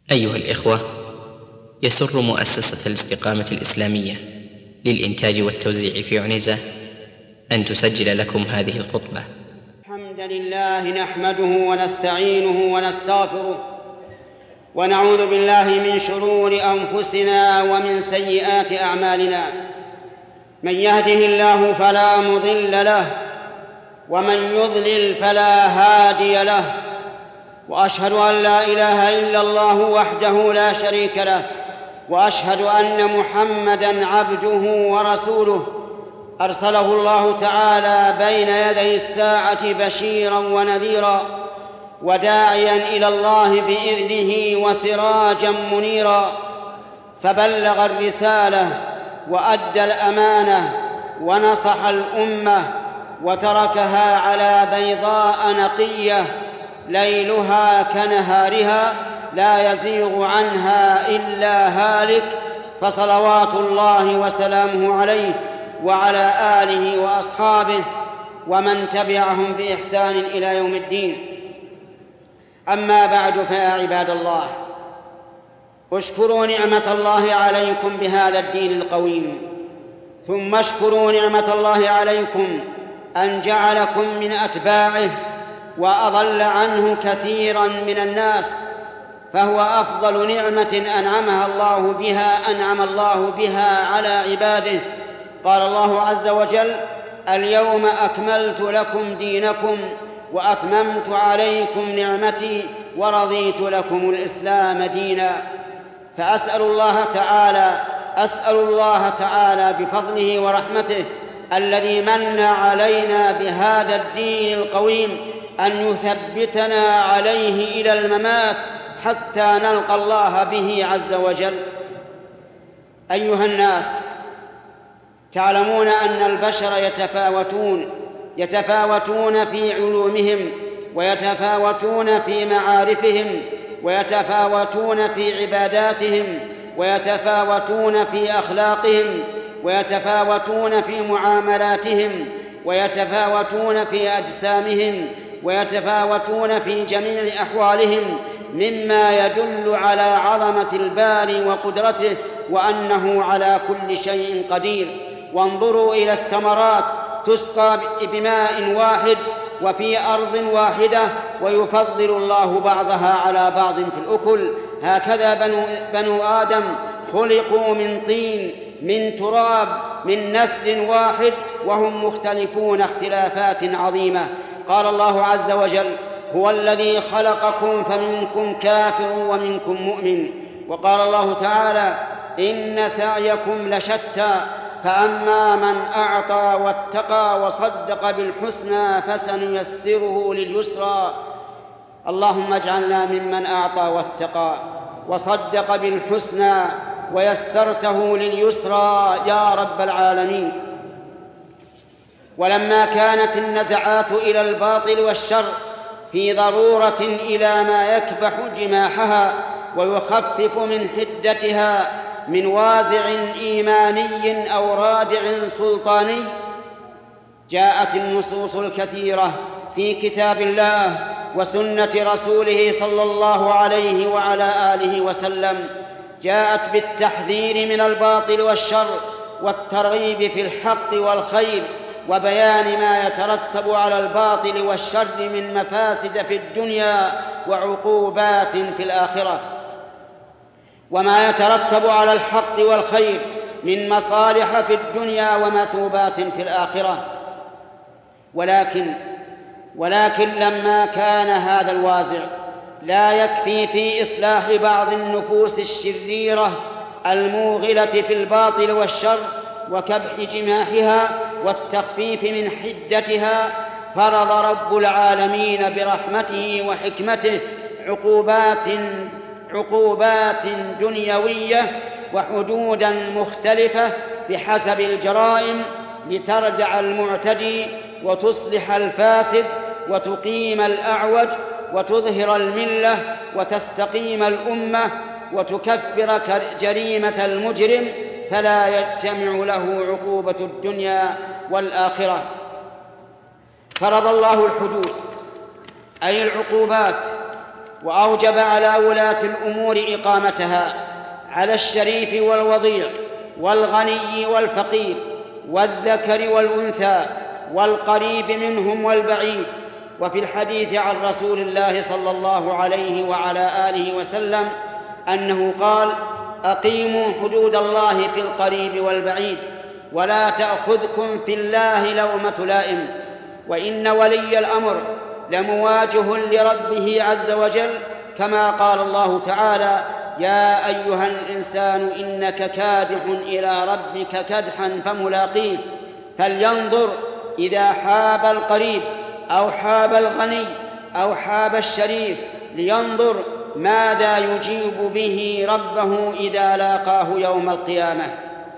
أيها الإخوة، يسر مؤسسة الاستقامة الإسلامية للإنتاج والتوزيع في عنيزة أن تسجل لكم هذه الخطبة. الحمد لله نحمده ونستعينه ونستغفره، ونعوذ بالله من شرور أنفسنا ومن سيئات أعمالنا. من يهده الله فلا مضل له، ومن يضلل فلا هادي له، وأشهد أن لا إله إلا الله وحده لا شريك له، وأشهد أن محمدًا عبده ورسوله أرسله الله تعالى بين يدي الساعة بشيرًا ونذيرًا، وداعيًا إلى الله بإذنه وسراجًا منيرًا، فبلغ الرسالة وأدى الأمانة ونصح الأمة، وتركها على بيضاء نقية ليلها كنهارها لا يزيغ عنها إلا هالك، فصلوات الله وسلامه عليه وعلى آله وأصحابه ومن تبعهم بإحسان إلى يوم الدين. أما بعد، فيا عباد الله، اشكروا نعمة الله عليكم بهذا الدين القويم، ثم اشكروا نعمة الله عليكم أن جعلكم من أتباعه وأضل عنه كثيرا من الناس، فهو أفضل نعمة أنعم الله بها على عباده. قال الله عز وجل: اليوم أكملت لكم دينكم وأتممت عليكم نعمتي ورضيت لكم الإسلام دينا. فأسأل الله تعالى بفضله ورحمته الذي من علينا بهذا الدين القويم أن يثبتنا عليه إلى الممات حتى نلقى الله به عز وجل. أيها الناس، تعلمون أن البشر يتفاوتون في علومهم، ويتفاوتون في معارفهم، ويتفاوتون في عباداتهم، ويتفاوتون في أخلاقهم، ويتفاوتون في معاملاتهم، ويتفاوتون في أجسامهم، ويتفاوتون في جميع أحوالهم، مما يدل على عظمة الباري وقدرته وأنه على كل شيء قدير. وانظروا إلى الثمرات تسقى بماء واحد وفي أرض واحدة، ويفضل الله بعضها على بعض في الأكل. هكذا بنو آدم خلقوا من طين، من تراب، من نسل واحد، وهم مختلفون اختلافات عظيمة. قال الله عز وجل: هو الذي خلقكم فمنكم كافر ومنكم مؤمن. وقال الله تعالى: إن سعيكم لشتى، فأما من أعطى واتقى وصدق بالحسنى فسنيسره لليسرى. اللهم اجعلنا ممن أعطى واتقى وصدق بالحسنى ويسرته لليسرى يا رب العالمين. ولما كانت النزعات إلى الباطل والشر في ضرورة إلى ما يكبح جماحها ويخفف من حدتها من وازع إيماني أو رادع سلطاني، جاءت النصوص الكثيرة في كتاب الله وسنة رسوله صلى الله عليه وعلى آله وسلم، جاءت بالتحذير من الباطل والشر والترغيب في الحق والخير، وبيان ما يترتب على الباطل والشر من مفاسد في الدنيا وعقوبات في الآخرة، وما يترتب على الحق والخير من مصالح في الدنيا ومثوبات في الآخرة. ولكن لما كان هذا الوازع لا يكفي في إصلاح بعض النفوس الشريرة الموغلة في الباطل والشر وكبح جماحها والتخفيف من حدتها، فرض رب العالمين برحمته وحكمته عقوبات دنيوية وحدودا مختلفة بحسب الجرائم، لتردع المعتدي وتصلح الفاسد وتقيم الأعوج وتظهر الملة وتستقيم الأمة وتكفر جريمة المجرم، فلا يجتمع له عقوبة الدنيا والآخرة. فرض الله الحدود أي العقوبات، وأوجب على ولاة الأمور إقامتها على الشريف والوضيع والغني والفقير والذكر والأنثى والقريب منهم والبعيد. وفي الحديث عن رسول الله صلى الله عليه وعلى آله وسلم أنه قال: أقيموا حدود الله في القريب والبعيد ولا تأخذكم في الله لومة لائم. وإن ولي الأمر لمواجه لربه عز وجل، كما قال الله تعالى: يا أيها الإنسان إنك كادح إلى ربك كدحا فملاقيه، فلينظر إذا حاب القريب أو حاب الغني أو حاب الشريف، لينظر ماذا يجيب به ربه إذا لاقاه يوم القيامة.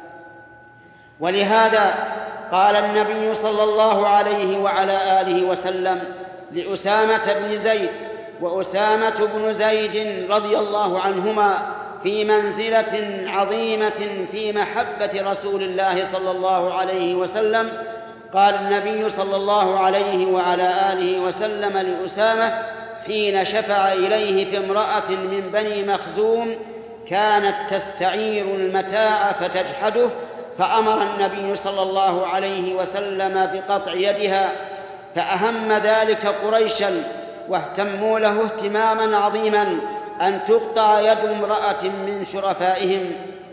ولهذا قال النبي صلى الله عليه وعلى آله وسلم لأسامة بن زيد، وأسامة بن زيد رضي الله عنهما في منزلة عظيمة في محبة رسول الله صلى الله عليه وسلم، قال النبي صلى الله عليه وعلى آله وسلم لأسامة حين شفع إليه في امرأة من بني مخزوم كانت تستعير المتاع فتجحده، فأمر النبي صلى الله عليه وسلم بقطع يدها، فأهم ذلك قريشا واهتموا له اهتماما عظيما أن تقطع يد امرأة من شرفائهم.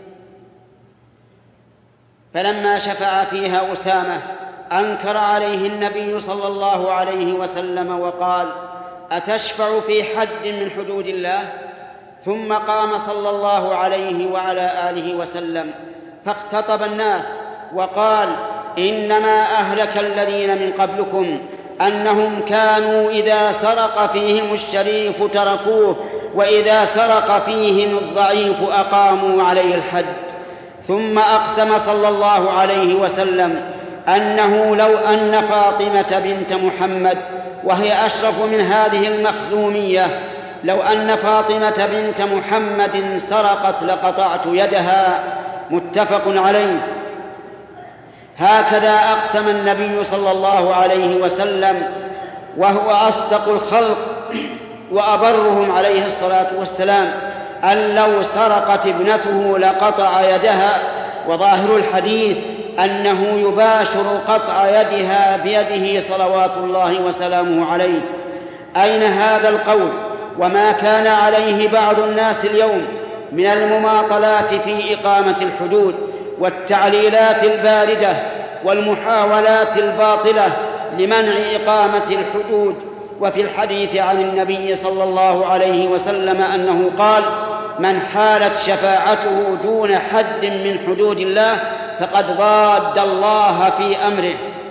فلما شفع فيها أسامة أنكر عليه النبي صلى الله عليه وسلم وقال: أتشفع في حد من حدود الله؟ ثم قام صلى الله عليه وعلى آله وسلم فاختطب الناس وقال: إنما أهلك الذين من قبلكم أنهم كانوا إذا سرق فيهم الشريف تركوه، وإذا سرق فيهم الضعيف أقاموا عليه الحد. ثم أقسم صلى الله عليه وسلم أنه لو أن فاطمة بنت محمد، وهي أشرف من هذه المخزومية، لو أن فاطمة بنت محمد سرقت لقطعت يدها. متفق عليه. هكذا أقسم النبي صلى الله عليه وسلم، وهو أصدق الخلق وأبرهم عليه الصلاة والسلام، أن لو سرقت ابنته لقطع يدها. وظاهر الحديث أنه يباشر قطع يدها بيده صلوات الله وسلامه عليه. أين هذا القول وما كان عليه بعض الناس اليوم من المماطلات في إقامة الحدود والتعليلات الباردة والمحاولات الباطلة لمنع إقامة الحدود؟ وفي الحديث عن النبي صلى الله عليه وسلم أنه قال: من حالت شفاعته دون حد من حدود الله فقد ضاد الله في أمره.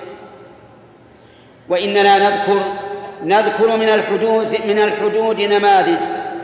وإننا نذكر من الحدود نماذج،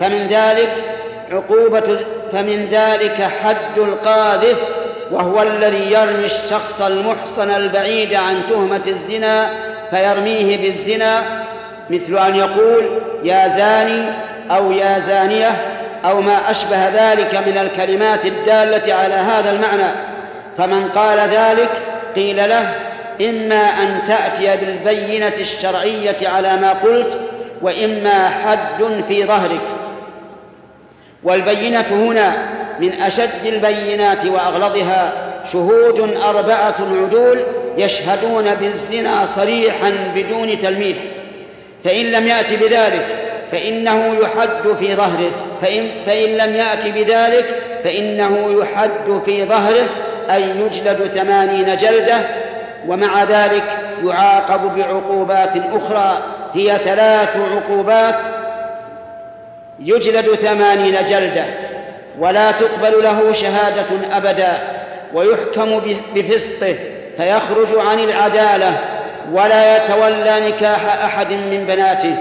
فمن ذلك حد القاذف، وهو الذي يرمي الشخص المحصن البعيد عن تهمة الزنا فيرميه بالزنا، مثل أن يقول: يا زاني أو يا زانية أو ما أشبه ذلك من الكلمات الدالة على هذا المعنى. فمن قال ذلك قيل له: إما أن تأتي بالبينة الشرعية على ما قلت، وإما حد في ظهرك. والبينة هنا من أشد البينات وأغلظها شهود 4 عدول يشهدون بالزنا صريحا بدون تلميح، فإن لم يأت بذلك فإنه يحد في ظهره، فإن لم يأت بذلك فإنه يحد في ظهره، أي يجلد 80 جلدة. ومع ذلك يعاقب بعقوبات أخرى، هي 3 عقوبات: يجلد 80 جلدة، ولا تقبل له شهادة أبدا، ويحكم بفسقه فيخرج عن العدالة، ولا يتولى نكاح أحد من بناته،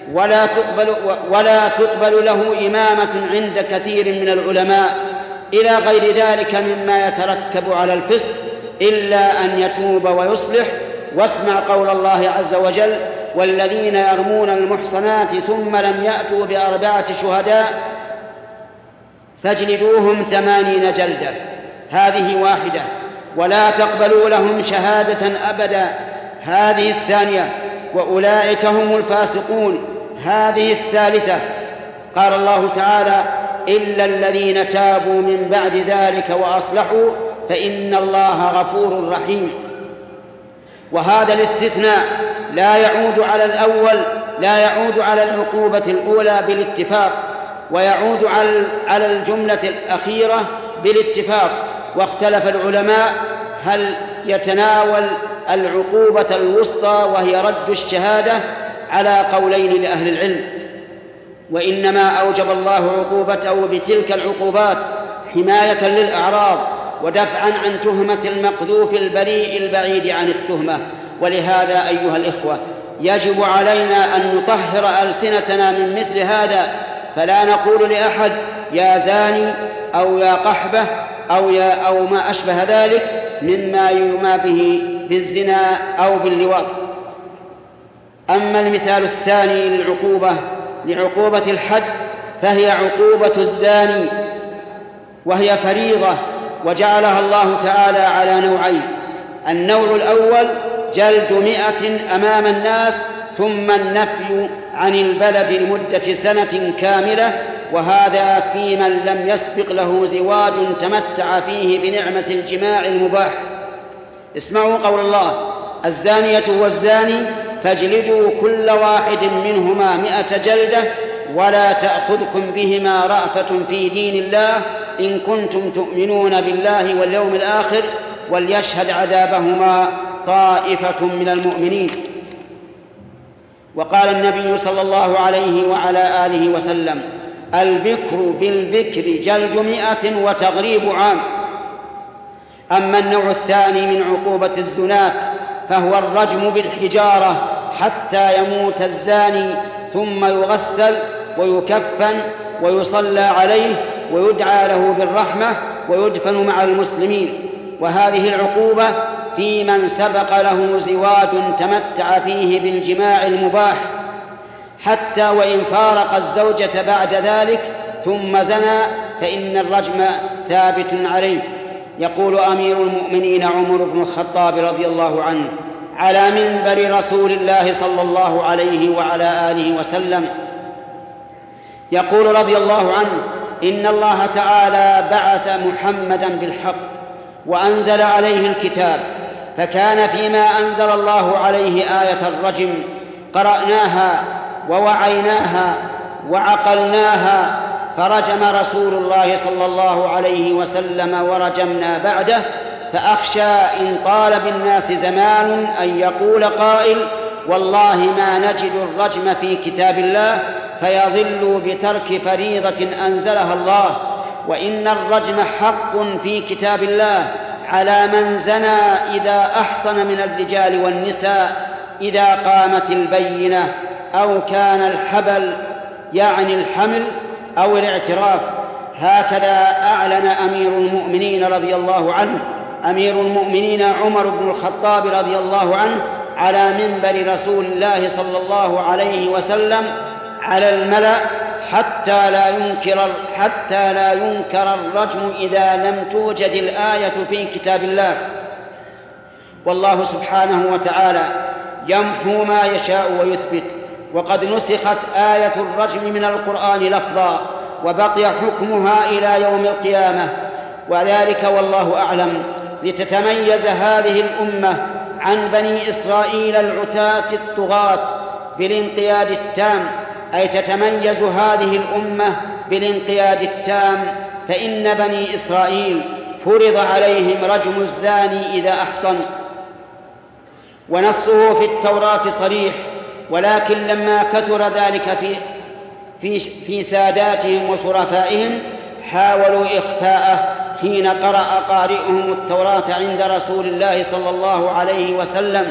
ولا تقبل له إمامة عند كثير من العلماء، إلى غير ذلك مما يترتب على الفسق، إلا أن يتوب ويصلح. واسمع قول الله عز وجل: والذين يرمون المحصنات ثم لم يأتوا ب4 شهداء فاجلدوهم 80 جلدة. هذه واحدة. ولا تقبلوا لهم شهادة أبدا. هذه الثانية. وأولئك هم الفاسقون. هذه الثالثة. قال الله تعالى: إلا الذين تابوا من بعد ذلك وأصلحوا فإن الله غفور رحيم. وهذا الاستثناء لا يعود على الأول، لا يعود على العقوبة الأولى بالاتفاق، ويعود على الجملة الأخيرة بالاتفاق. واختلف العلماء هل يتناول العقوبة الوسطى وهي رد الشهادة على قولين لأهل العلم، وإنما أوجب الله عقوبته بتلك العقوبات حماية للأعراض ودفعا عن تهمة المقذوف البريء البعيد عن التهمة. ولهذا أيها الإخوة يجب علينا أن نطهر ألسنتنا من مثل هذا، فلا نقول لأحد يا زاني أو يا قحبة أو ما أشبه ذلك مما يرمى به بالزنا أو باللواط. أما المثال الثاني لعقوبة الحد فهي عقوبة الزاني، وهي فريضة وجعلها الله تعالى على نوعين: النوع الأول جلد 100 أمام الناس، ثم النفي عن البلد لمدة سنة كاملة، وهذا في من لم يسبق له زواج تمتع فيه بنعمة الجماع المباح. اسمعوا قول الله: الزانية والزاني فاجلدوا كل واحد منهما 100 جلدة ولا تأخذكم بهما رأفة في دين الله إن كنتم تؤمنون بالله واليوم الآخر وليشهد عذابهما طائفة من المؤمنين. وقال النبي صلى الله عليه وعلى آله وسلم: البكر بالبكر جلد 100 وتغريب عام. أما النوع الثاني من عقوبة الزنات فهو الرجم بالحجارة حتى يموت الزاني، ثم يغسل ويكفن ويصلى عليه ويدعى له بالرحمة ويدفن مع المسلمين. وهذه العقوبة في من سبق له زواج تمتع فيه بالجماع المباح، حتى وإن فارق الزوجة بعد ذلك ثم زنى فإن الرجم ثابت عليه. يقول أمير المؤمنين عمر بن الخطاب رضي الله عنه على منبر رسول الله صلى الله عليه وعلى آله وسلم، يقول رضي الله عنه: إن الله تعالى بعث محمدا بالحق وأنزل عليه الكتاب، فكان فيما أنزل الله عليه آية الرجم قرأناها ووعيناها وعقلناها، فرجم رسول الله صلى الله عليه وسلم ورجمنا بعده. فأخشى إن طال بالناس زمان أن يقول قائل: والله ما نجد الرجم في كتاب الله، فيضلوا بترك فريضة أنزلها الله. وإن الرجم حق في كتاب الله على من زنى إذا أحصن من الرجال والنساء إذا قامت البينة أو كان الحبل يعني الحمل أو الاعتراف. هكذا أعلن أمير المؤمنين رضي الله عنه، أمير المؤمنين عمر بن الخطاب رضي الله عنه، على منبر رسول الله صلى الله عليه وسلم على الملأ حتى لا ينكر الرجم إذا لم توجد الآية في كتاب الله. والله سبحانه وتعالى يمحو ما يشاء ويثبت، وقد نسخت آية الرجم من القرآن لفظا وبقي حكمها إلى يوم القيامة، وذلك والله أعلم لتتميز هذه الأمة عن بني إسرائيل العتاة الطغاة بالانقياد التام، أي تتميز هذه الأمة بالانقياد التام. فإن بني إسرائيل فرض عليهم رجم الزاني إذا أحصن، ونصه في التوراة صريح، ولكن لما كثر ذلك في ساداتهم وشرفائهم حاولوا إخفاءه حين قرأ قارئهم التوراة عند رسول الله صلى الله عليه وسلم.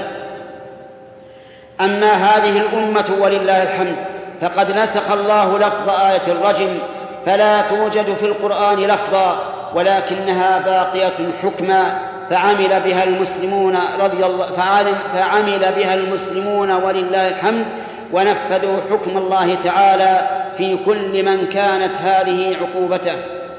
أما هذه الأمة ولله الحمد فقد نسخ الله لفظ آية الرجم، فلا توجد في القرآن لفظا، ولكنها باقية حكما، فعمل بها المسلمون ولله الحمد، ونفذوا حكم الله تعالى في كل من كانت هذه عقوبته.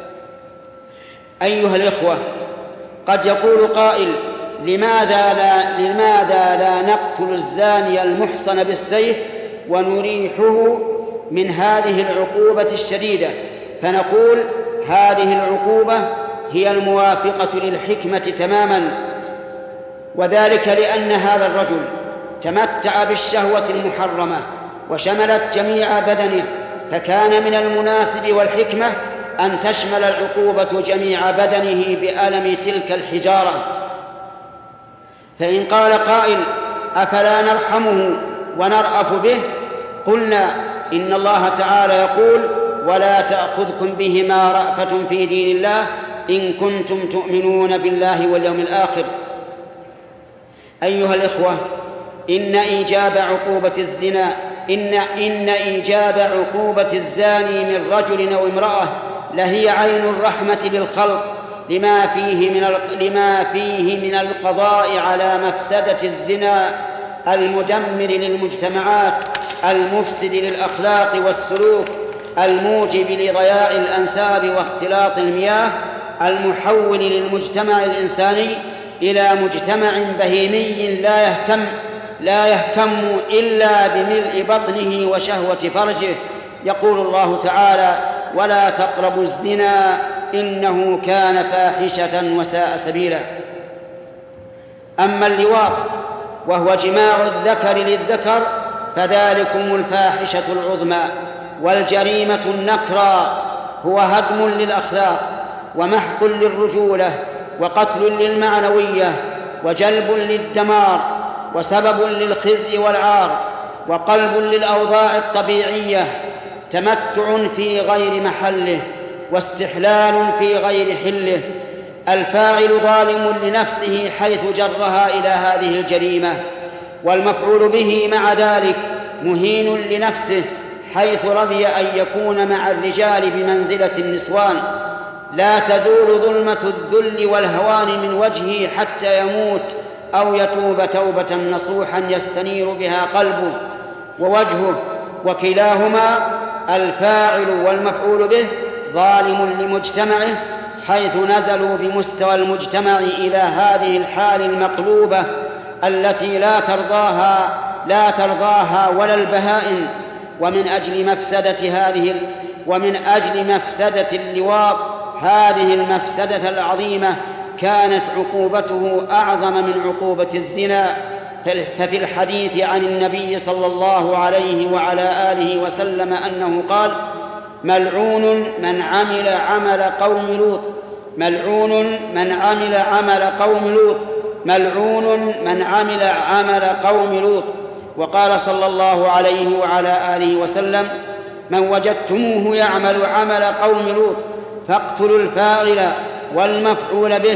أيها الإخوة، قد يقول قائل: لماذا لا نقتل الزاني المحصن بالسيف من هذه العقوبة الشديدة، فنقول هذه العقوبة هي الموافقة للحكمة تماما، وذلك لأن هذا الرجل تمتع بالشهوة المحرمة وشملت جميع بدنه، فكان من المناسب والحكمة أن تشمل العقوبة جميع بدنه بألم تلك الحجارة. فإن قال قائل أفلا نرحمه ونرأف به؟ قلنا إن الله تعالى يقول ولا تأخذكم بهما رأفة في دين الله إن كنتم تؤمنون بالله واليوم الآخر. أيها الإخوة، إن إيجاب عقوبة الزاني من رجل أو امرأة لهي عين الرحمة للخلق لما فيه من القضاء على مفسدة الزنا المدمر للمجتمعات المفسد للأخلاق والسلوك الموجب لضياع الأنساب واختلاط المياه المحول للمجتمع الإنساني إلى مجتمع بهيمي لا يهتم إلا بملء بطنه وشهوة فرجه. يقول الله تعالى ولا تقربوا الزنا إنه كان فاحشة وساء سبيلا. أما اللواط وهو جماع الذكر للذكر فذلكم الفاحشة العظمى والجريمة النكرى، هو هدم للأخلاق ومحق للرجولة وقتل للمعنوية وجلب للدمار وسبب للخزي والعار وقلب للأوضاع الطبيعية، تمتع في غير محله واستحلال في غير حله. الفاعل ظالم لنفسه حيث جرها إلى هذه الجريمة، والمفعول به مع ذلك مهين لنفسه حيث رضي أن يكون مع الرجال بمنزلة النسوان. لا تزول ظلمة الذل والهوان من وجهه حتى يموت أو يتوب توبة نصوحا يستنير بها قلبه ووجهه، وكلاهما الفاعل والمفعول به ظالم لمجتمعه حيث نزلوا بمستوى المجتمع إلى هذه الحال المقلوبة التي لا ترضاها ولا البهائم. ومن أجل مفسدة اللواط هذه المفسدة العظيمة كانت عقوبته أعظم من عقوبة الزنا. ففي الحديث عن النبي صلى الله عليه وعلى آله وسلم أنه قال ملعون من عمل عمل قوم لوط، ملعون من عمل عمل قوم لوط، ملعون من عمل عمل قوم لوط. وقال صلى الله عليه وعلى آله وسلم من وجدتموه يعمل عمل قوم لوط فاقتلوا الفاعل والمفعول به.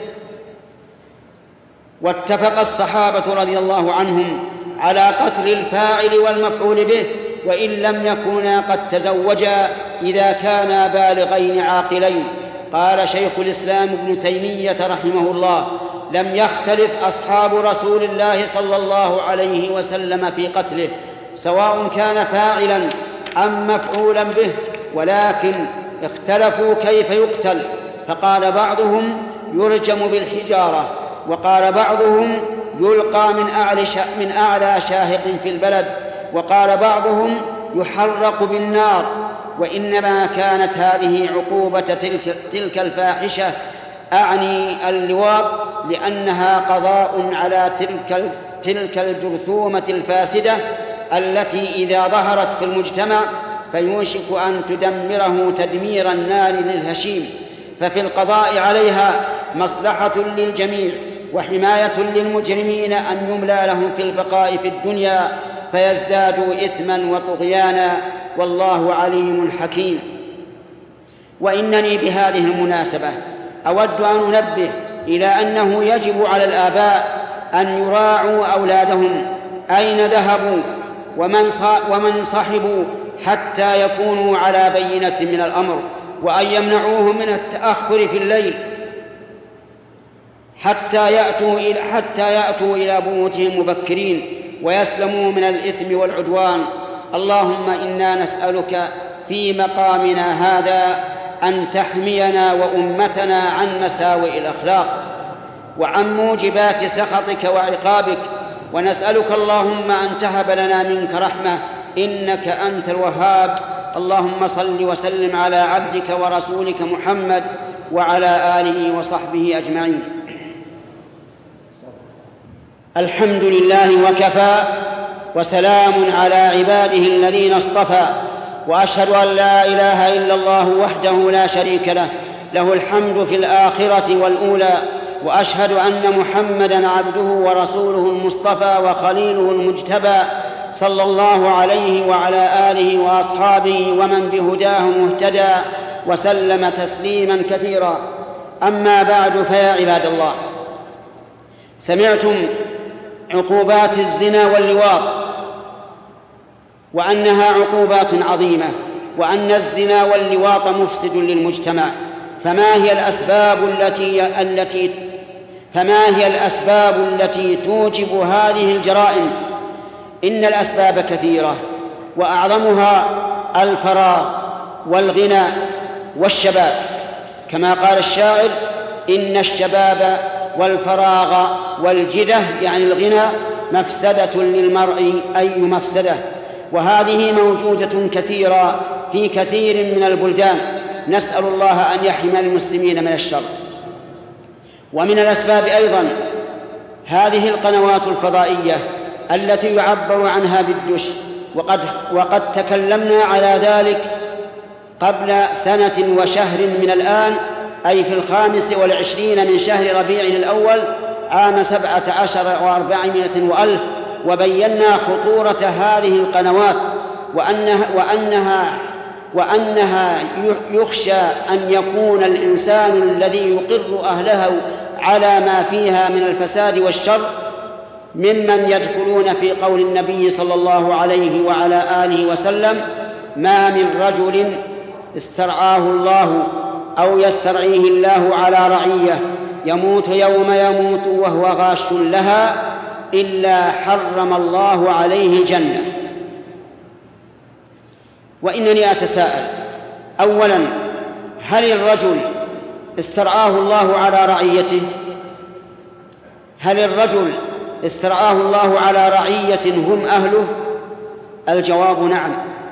واتفق الصحابة رضي الله عنهم على قتل الفاعل والمفعول به وإن لم يكونا قد تزوجا إذا كانا بالغين عاقلين. قال شيخ الإسلام ابن تيمية رحمه الله لم يختلف أصحاب رسول الله صلى الله عليه وسلم في قتله سواء كان فاعلا أم مفعولا به، ولكن اختلفوا كيف يقتل، فقال بعضهم يرجم بالحجارة، وقال بعضهم يلقى من أعلى شاهق في البلد، وقال بعضهم يحرق بالنار. وإنما كانت هذه عقوبة تلك الفاحشة أعني اللواط لأنها قضاء على تلك الجرثومة الفاسدة التي إذا ظهرت في المجتمع فيوشك أن تدمره تدمير النار للهشيم. ففي القضاء عليها مصلحة للجميع وحماية للمجرمين أن يملى لهم في البقاء في الدنيا فيزدادوا إثما وطغيانا، والله عليم حكيم. وإنني بهذه المناسبة أود أن أنبه إلى أنه يجب على الآباء أن يراعوا أولادهم أين ذهبوا ومن صحبوا حتى يكونوا على بينة من الأمر، وأن يمنعوهم من التأخر في الليل حتى يأتوا إلى بيوتهم مبكرين ويسلموا من الإثم والعدوان. اللهم إنا نسألك في مقامنا هذا أن تحمينا وأمتنا عن مساوئ الأخلاق وعن موجبات سخطك وعقابك، ونسألك اللهم أن تهب لنا منك رحمة إنك أنت الوهاب. اللهم صل وسلم على عبدك ورسولك محمد وعلى آله وصحبه أجمعين. الحمد لله وكفى، وسلام على عباده الذين اصطفى، وأشهد أن لا إله إلا الله وحده لا شريك له، له الحمد في الآخرة والأولى، وأشهد أن محمدًا عبده ورسوله المصطفى وخليله المجتبى، صلى الله عليه وعلى آله وأصحابه ومن بهداه مهتدى، وسلم تسليمًا كثيرا. أما بعد، فيا عباد الله، سمعتم عقوبات الزنا واللواط، وأنها عقوبات عظيمة، وأن الزنا واللواط مفسد للمجتمع. فما هي الأسباب التي توجب هذه الجرائم؟ إن الأسباب كثيرة، وأعظمها الفراغ والغنى والشباب، كما قال الشاعر: إن الشباب والفراغ والجدة، يعني الغنى، مفسدة للمرء أي مفسدة. وهذه موجودة كثيرا في كثير من البلدان، نسأل الله أن يحمي المسلمين من الشر. ومن الأسباب أيضا هذه القنوات الفضائية التي يعبر عنها بالدش، وقد تكلمنا على ذلك قبل سنة وشهر من الآن، أي في 25 من شهر ربيع الأول عام 17 و400 وألف، وبينا خطورة هذه القنوات، وأنها يخشى أن يكون الإنسان الذي يقر أهله على ما فيها من الفساد والشر ممن يدخلون في قول النبي صلى الله عليه وعلى آله وسلم: ما من رجل استرعاه الله أو يسترعيه الله على رعية يموت يوم يموت وهو غاش لها إلا حرم الله عليه الجنة. وإنني أتساءل: أولاً، هل الرجل استرعاه الله على رعيته؟ هل الرجل استرعاه الله على رعية هم أهله؟ الجواب نعم،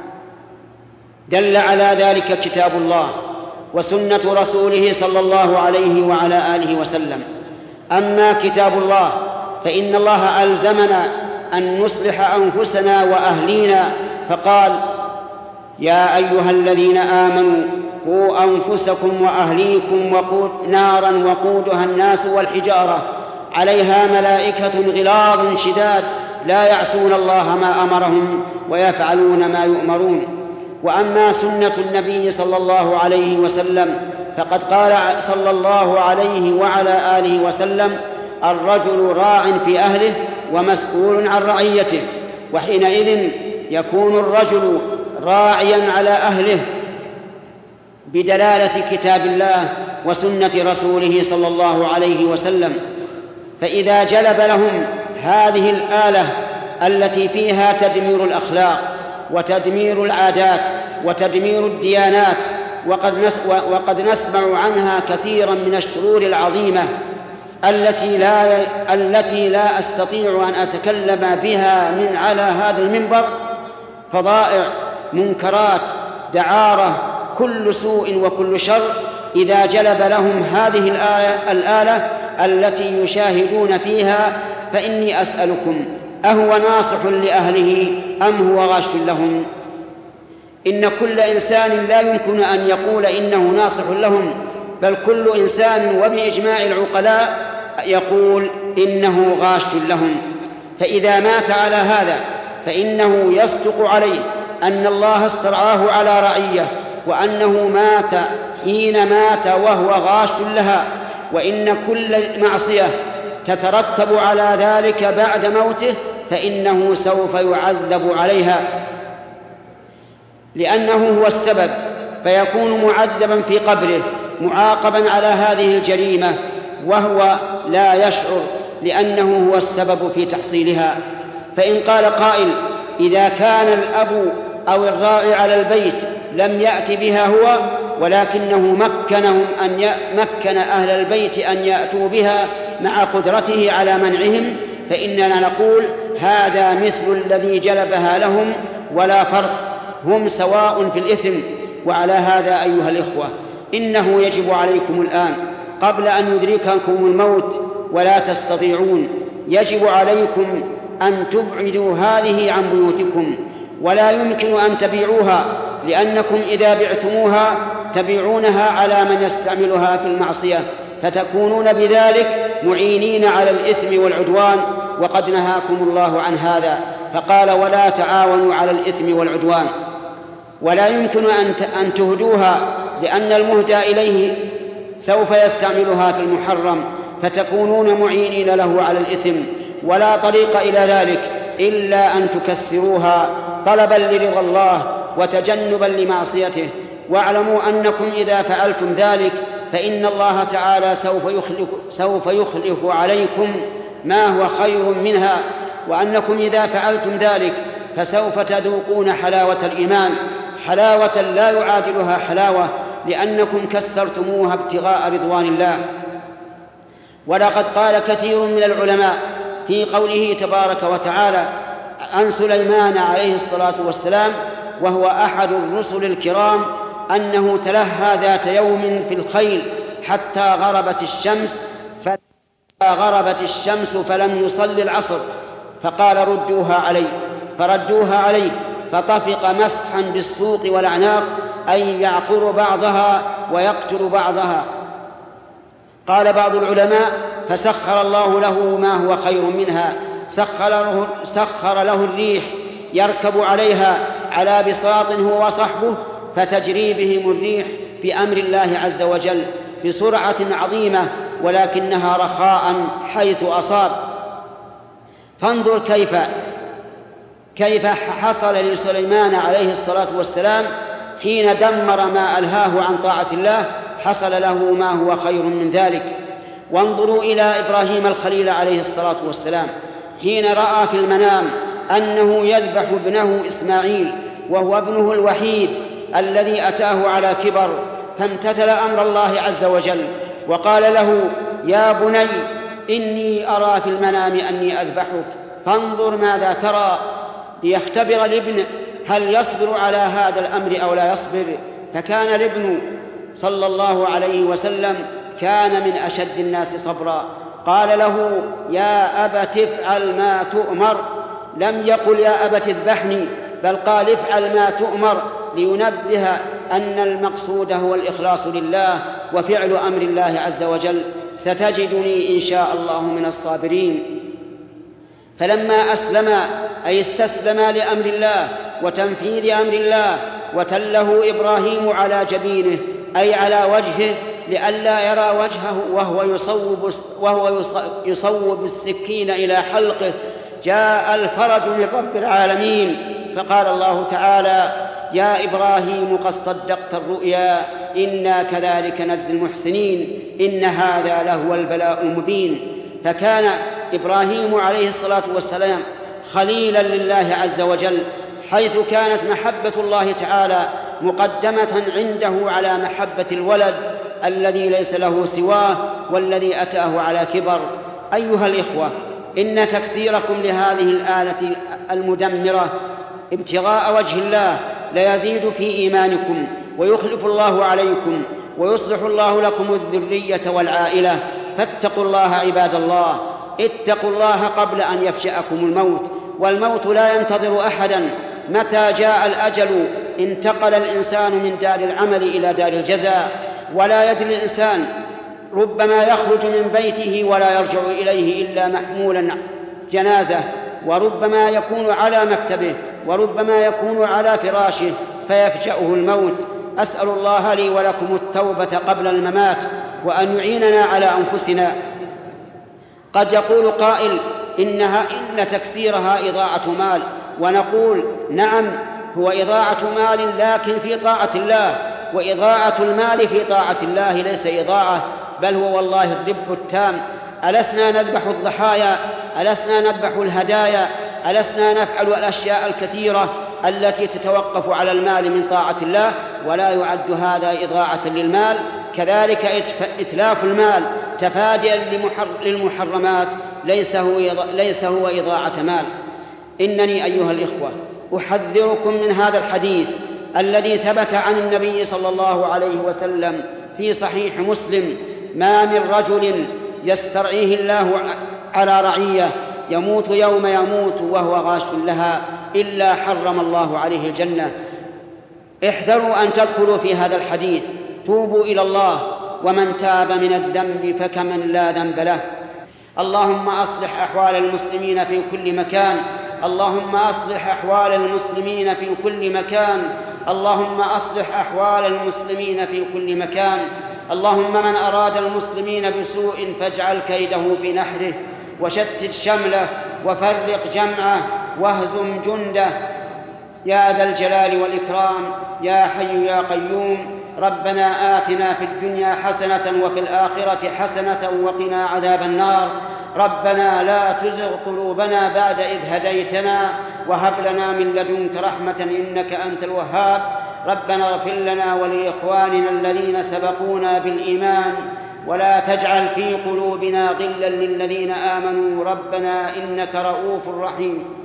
دل على ذلك كتاب الله وسنة رسوله صلى الله عليه وعلى آله وسلم. أما كتاب الله فإن الله ألزمنا أن نصلح أنفسنا وأهلينا، فقال: يا أيها الذين آمنوا قوا أنفسكم وأهليكم نارا وقودها الناس والحجارة عليها ملائكة غلاظ شداد لا يعصون الله ما أمرهم ويفعلون ما يؤمرون. وأما سنة النبي صلى الله عليه وسلم فقد قال صلى الله عليه وعلى آله وسلم: الرجل راع في أهله ومسؤول عن رعيته. وحينئذ يكون الرجل راعيا على أهله بدلالة كتاب الله وسنة رسوله صلى الله عليه وسلم. فإذا جلب لهم هذه الآلة التي فيها تدمير الأخلاق وتدمير العادات وتدمير الديانات، وقد نسمع عنها كثيرا من الشرور العظيمة التي لا أستطيع أن أتكلم بها من على هذا المنبر: فضائع، منكرات، دعارة، كل سوء وكل شر. إذا جلب لهم هذه الآلة التي يشاهدون فيها، فإني أسألكم: أهو ناصح لأهله أم هو غاش لهم؟ إن كل إنسان لا يمكن أن يقول إنه ناصح لهم، بل كل إنسان وبإجماع العقلاء يقول إنه غاش لهم. فإذا مات على هذا فإنه يصدق عليه أن الله استرعاه على رعية، وأنه مات حين مات وهو غاش لها، وإن كل معصية تترتب على ذلك بعد موته فإنه سوف يعذب عليها، لأنه هو السبب، فيكون معذبا في قبره معاقبا على هذه الجريمة وهو لا يشعر، لأنه هو السبب في تحصيلها. فإن قال قائل: إذا كان الأب أو الراعي على البيت لم يأت بها هو، ولكنه مكن أهل البيت أن يأتوا بها مع قدرته على منعهم، فإننا نقول: هذا مثل الذي جلبها لهم ولا فرق، هم سواء في الإثم. وعلى هذا أيها الإخوة إنه يجب عليكم الآن قبل أن يدرككم الموت ولا تستطيعون، يجب عليكم أن تبعدوا هذه عن بيوتكم، ولا يمكن أن تبيعوها، لأنكم إذا بعتموها تبيعونها على من يستعملها في المعصية، فتكونون بذلك معينين على الإثم والعدوان، وقد نهاكم الله عن هذا فقال: ولا تعاونوا على الإثم والعدوان. ولا يمكن أن تهدوها، لأن المهدى إليه سوف يستعملها في المحرم، فتكونون معينين له على الإثم، ولا طريق إلى ذلك إلا أن تكسروها طلبا لرضا الله وتجنبا لمعصيته. واعلموا أنكم إذا فعلتم ذلك فإن الله تعالى سوف يخلف عليكم ما هو خير منها، وأنكم إذا فعلتم ذلك فسوف تذوقون حلاوة الإيمان، حلاوة لا يعادلها حلاوة، لأنكم كسرتموها ابتغاء رضوان الله. ولقد قال كثير من العلماء في قوله تبارك وتعالى عن سليمان عليه الصلاة والسلام، وهو أحد الرسل الكرام، أنه تلهى ذات يوم في الخيل حتى غربت الشمس فلم يصل العصر، فقال: ردوها علي، فردوها عليه، فطفق مسحا بالسوق والأعناق، أي يعقر بعضها ويقتل بعضها. قال بعض العلماء: فسخر الله له ما هو خير منها، سخر له الريح يركب عليها على بساط هو وصحبه، فتجري بهم الريح بأمر الله عز وجل بسرعة عظيمة، ولكنها رخاء حيث أصاب. فانظر كيف حصل لسليمان عليه الصلاة والسلام حين دمر ما ألهاه عن طاعة الله، حصل له ما هو خير من ذلك. وانظروا إلى إبراهيم الخليل عليه الصلاة والسلام حين رأى في المنام أنه يذبح ابنه إسماعيل، وهو ابنه الوحيد الذي أتاه على كبر، فامتثل أمر الله عز وجل وقال له: يا بني إني أرى في المنام أني أذبحك فانظر ماذا ترى، ليختبر الابن هل يصبر على هذا الأمر أو لا يصبر. فكان الابن صلى الله عليه وسلم كان من أشد الناس صبرا. قال له: يا أبت افعل ما تؤمر، لم يقل يا أبت اذبحني، بل قال افعل ما تؤمر، لينبه أن المقصود هو الإخلاص لله وفعل أمر الله عز وجل. ستجدني إن شاء الله من الصابرين. فلما أسلم أي استسلم لأمر الله وتنفيذ أمر الله، وتله إبراهيم على جبينه أي على وجهه لئلا يرى وجهه وهو يصوب السكين إلى حلقه، جاء الفرج من رب العالمين. فقال الله تعالى: يا إبراهيم قد صدقت الرؤيا إنا كذلك نجزي المحسنين إن هذا لهو البلاء المبين. فكان إبراهيم عليه الصلاة والسلام خليلا لله عز وجل، حيث كانت محبة الله تعالى مقدمة عنده على محبة الولد الذي ليس له سواه والذي أتاه على كبر. أيها الإخوة، إن تكسيركم لهذه الآلة المدمرة ابتغاء وجه الله ليزيد في إيمانكم، ويخلف الله عليكم، ويصلح الله لكم الذرية والعائلة. فاتقوا الله عباد الله، اتقوا الله قبل أن يفجأكم الموت، والموت لا ينتظر أحدا. متى جاء الأجل انتقل الإنسان من دار العمل إلى دار الجزاء، ولا يدري الإنسان، ربما يخرج من بيته ولا يرجع إليه إلا محمولا جنازة، وربما يكون على مكتبه، وربما يكون على فراشه فيفجأه الموت. أسأل الله لي ولكم التوبة قبل الممات، وأن يعيننا على أنفسنا. قد يقول قائل: إن تكسيرها إضاعة مال، ونقول: نعم، هو إضاعة مال لكن في طاعة الله، وإضاعة المال في طاعة الله ليس إضاعة، بل هو والله الربح التام. ألسنا نذبح الضحايا؟ ألسنا نذبح الهدايا؟ ألسنا نفعل الأشياء الكثيرة التي تتوقف على المال من طاعة الله؟ ولا يعد هذا إضاعة للمال. كذلك إتلاف المال تفاديا للمحرمات ليس هو إضاعة مال. إنني أيها الإخوة أحذركم من هذا الحديث الذي ثبت عن النبي صلى الله عليه وسلم في صحيح مسلم: ما من رجل يسترعيه الله على رعية يموت يوم يموت وهو غاش لها إلا حرم الله عليه الجنة. احذروا أن تدخلوا في هذا الحديث، توبوا إلى الله، ومن تاب من الذنب فكمن لا ذنب له. اللهم أصلح أحوال المسلمين في كل مكان، اللهم أصلح أحوال المسلمين في كل مكان، اللهم أصلح أحوال المسلمين في كل مكان. اللهم من أراد المسلمين بسوء فاجعل كيده في نحره، وشتت شمله، وفرق جمعه، واهزم جنده، يا ذا الجلال والإكرام، يا حي يا قيوم. ربنا آتنا في الدنيا حسنة وفي الآخرة حسنة وقنا عذاب النار. ربنا لا تزغ قلوبنا بعد إذ هديتنا وهب لنا من لدنك رحمة إنك أنت الوهاب. ربنا اغفر لنا ولإخواننا الذين سبقونا بالإيمان ولا تجعل في قلوبنا غلا للذين آمنوا ربنا إنك رؤوف رحيم.